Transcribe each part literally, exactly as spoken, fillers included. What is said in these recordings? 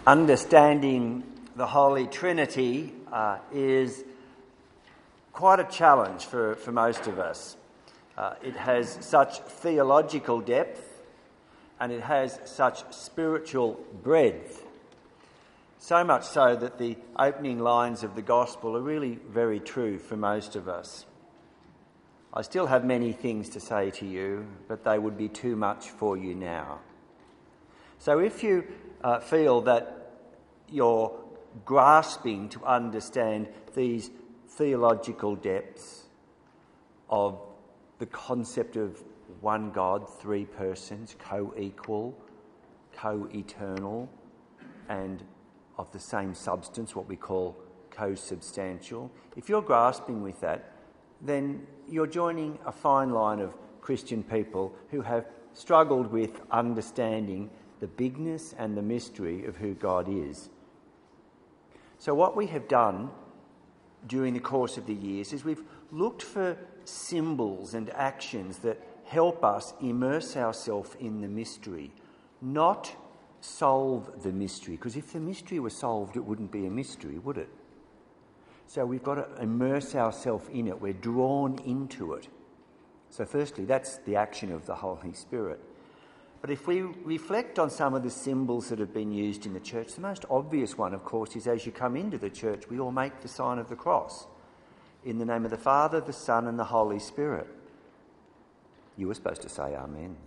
Understanding the Holy Trinity uh, is quite a challenge for, for most of us. Uh, it has such theological depth and it has such spiritual breadth. So much so that the opening lines of the Gospel are really very true for most of us. I still have many things to say to you, but they would be too much for you now. So if you uh, feel that you're grasping to understand these theological depths of the concept of one God, three persons, co-equal, co-eternal, and of the same substance, what we call co-substantial, if you're grasping with that, then you're joining a fine line of Christian people who have struggled with understanding the bigness and the mystery of who God is. So what we have done during the course of the years is we've looked for symbols and actions that help us immerse ourselves in the mystery, not solve the mystery, because if the mystery were solved, it wouldn't be a mystery, would it? So we've got to immerse ourselves in it. We're drawn into it. So firstly, that's the action of the Holy Spirit. But if we reflect on some of the symbols that have been used in the church, the most obvious one, of course, is as you come into the church, we all make the sign of the cross. In the name of the Father, the Son and the Holy Spirit. You were supposed to say amen.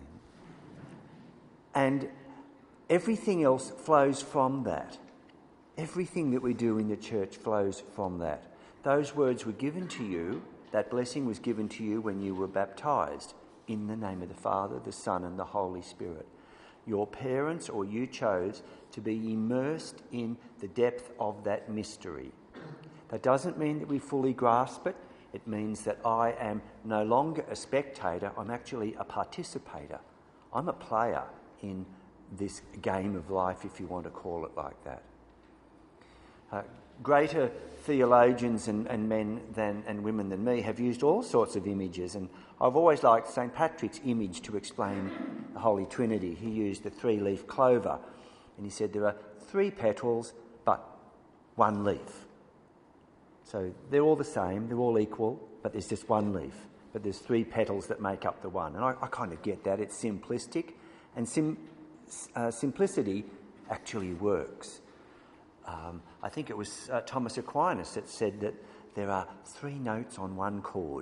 And everything else flows from that. Everything that we do in the church flows from that. Those words were given to you, that blessing was given to you when you were baptised. In the name of the Father, the Son and the Holy Spirit. Your parents or you chose to be immersed in the depth of that mystery. That doesn't mean that we fully grasp it. It means that I am no longer a spectator, I'm actually a participator. I'm a player in this game of life, if you want to call it like that. Uh, greater theologians and, and men than and women than me have used all sorts of images, and I've always liked Saint Patrick's image to explain the Holy Trinity. He used the three-leaf clover, and he said there are three petals but one leaf. So they're all the same, they're all equal, but there's just one leaf. But there's three petals that make up the one. And I, I kind of get that. It's simplistic, and sim, uh, simplicity actually works. Um, I think it was uh, Thomas Aquinas that said that there are three notes on one chord.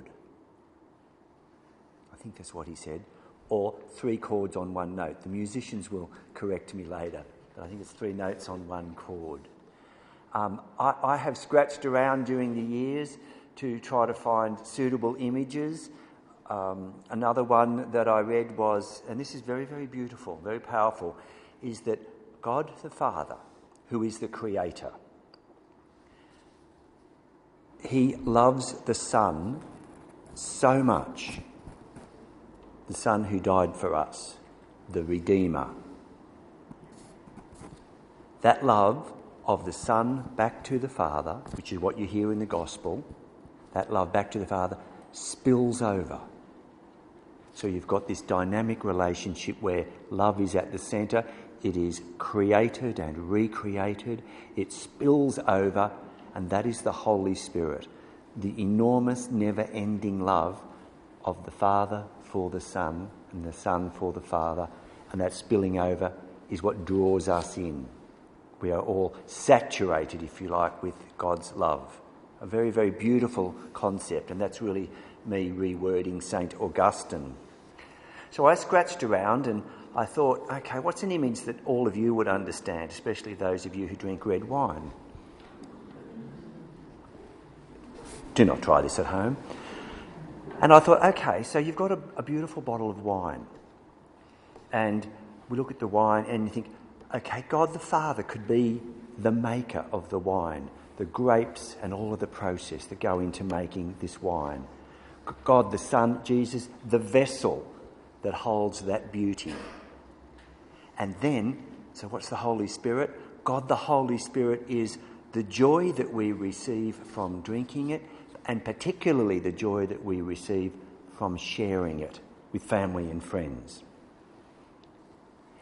I think that's what he said. Or three chords on one note. The musicians will correct me later, but I think it's three notes on one chord. Um, I, I have scratched around during the years to try to find suitable images. Um, another one that I read was, and this is very, very beautiful, very powerful, is that God the Father, who is the Creator, He loves the Son so much, the Son who died for us, the Redeemer. That love of the Son back to the Father, which is what you hear in the Gospel, that love back to the Father spills over. So you've got this dynamic relationship where love is at the centre, it is created and recreated, it spills over, and that is the Holy Spirit, the enormous, never-ending love of the Father for the Son and the Son for the Father, and that spilling over is what draws us in. We are all saturated, if you like, with God's love. A very, very beautiful concept, and that's really me rewording Saint Augustine. So I scratched around and I thought, okay, what's an image that all of you would understand, especially those of you who drink red wine? Do not try this at home. And I thought, okay, so you've got a, a beautiful bottle of wine. And we look at the wine and you think, okay, God the Father could be the maker of the wine, the grapes and all of the process that go into making this wine. God the Son, Jesus, the vessel that holds that beauty. And then, so what's the Holy Spirit? God the Holy Spirit is the joy that we receive from drinking it, and particularly the joy that we receive from sharing it with family and friends.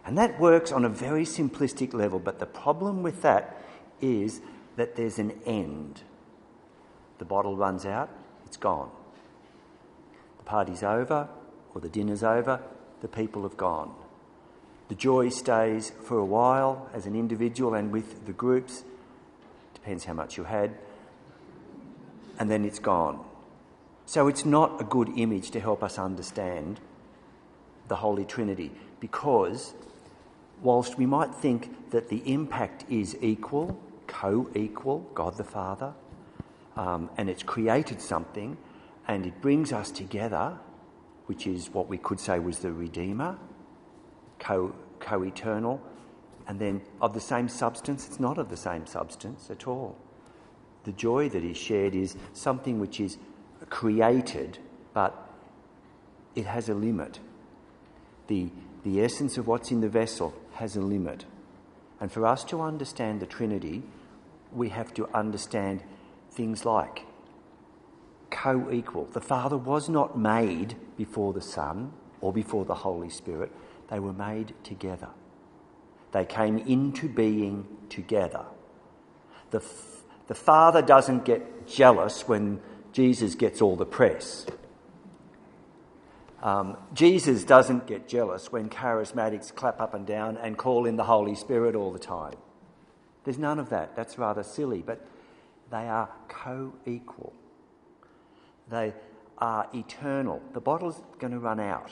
And that works on a very simplistic level, but the problem with that is that there's an end. The bottle runs out, it's gone. The party's over, or the dinner's over, the people have gone. The joy stays for a while as an individual and with the groups, depends how much you had, and then it's gone. So it's not a good image to help us understand the Holy Trinity, because whilst we might think that the impact is equal, co-equal, God the Father, um, and it's created something and it brings us together, which is what we could say was the Redeemer, co, co-eternal, and then of the same substance, it's not of the same substance at all. The joy that is shared is something which is created, but it has a limit. The, the essence of what's in the vessel has a limit. And for us to understand the Trinity, we have to understand things like co-equal. The Father was not made before the Son or before the Holy Spirit. They were made together. They came into being together. The, the Father doesn't get jealous when Jesus gets all the press. Um, Jesus doesn't get jealous when charismatics clap up and down and call in the Holy Spirit all the time. There's none of that. That's rather silly, but they are co-equal. They are eternal. The bottle's going to run out.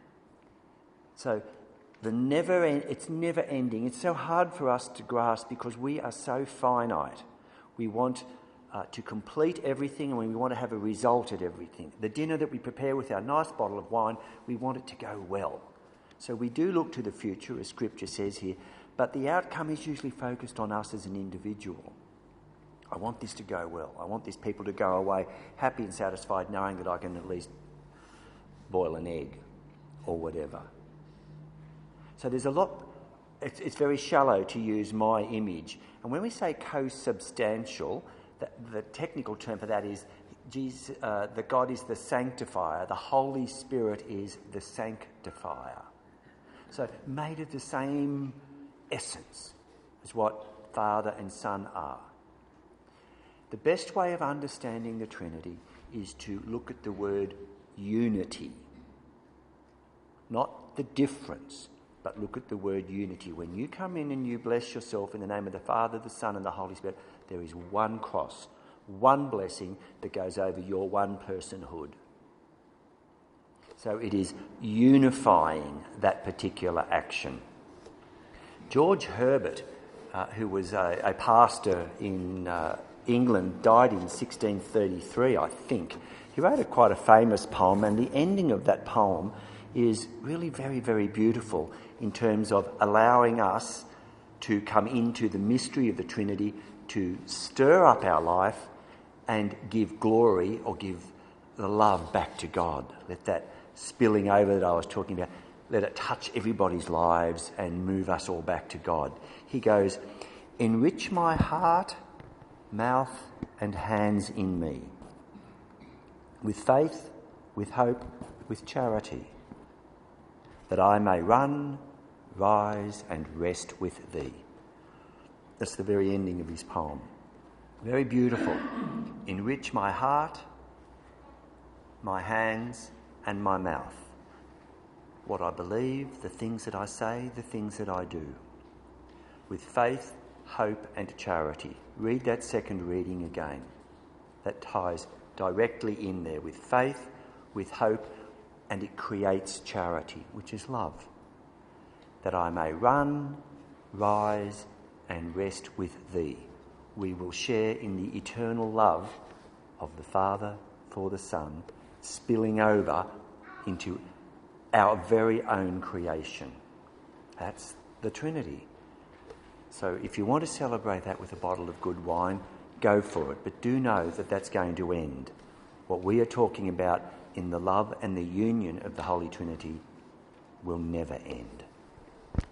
So the never end, it's never ending. It's so hard for us to grasp because we are so finite. We want uh, to complete everything and we want to have a result at everything. The dinner that we prepare with our nice bottle of wine, we want it to go well. So we do look to the future, as Scripture says here, but the outcome is usually focused on us as an individual. I want this to go well. I want these people to go away happy and satisfied knowing that I can at least boil an egg or whatever. So there's a lot, it's, it's very shallow to use my image. And when we say co-substantial, the, the technical term for that is Jesus, uh, that God is the sanctifier, the Holy Spirit is the sanctifier. So made of the same essence as what Father and Son are. The best way of understanding the Trinity is to look at the word unity. Not the difference, but look at the word unity. When you come in and you bless yourself in the name of the Father, the Son and the Holy Spirit, there is one cross, one blessing that goes over your one personhood. So it is unifying that particular action. George Herbert, uh, who was a, a pastor in uh, England, died in sixteen thirty-three, I think. He wrote a quite a famous poem, and the ending of that poem is really very, very beautiful in terms of allowing us to come into the mystery of the Trinity, to stir up our life and give glory or give the love back to God. Let that spilling over that I was talking about, let it touch everybody's lives and move us all back to God. He goes, enrich my heart, mouth and hands in me, with faith, with hope, with charity, that I may run, rise and rest with thee. That's the very ending of his poem. Very beautiful. Enrich my heart, my hands and my mouth. What I believe, the things that I say, the things that I do. With faith, hope and charity. Read that second reading again. That ties directly in there with faith, with hope, and it creates charity, which is love. That I may run, rise, and rest with thee. We will share in the eternal love of the Father for the Son, spilling over into our very own creation. That's the Trinity. So if you want to celebrate that with a bottle of good wine, go for it. But do know that that's going to end. What we are talking about in the love and the union of the Holy Trinity will never end.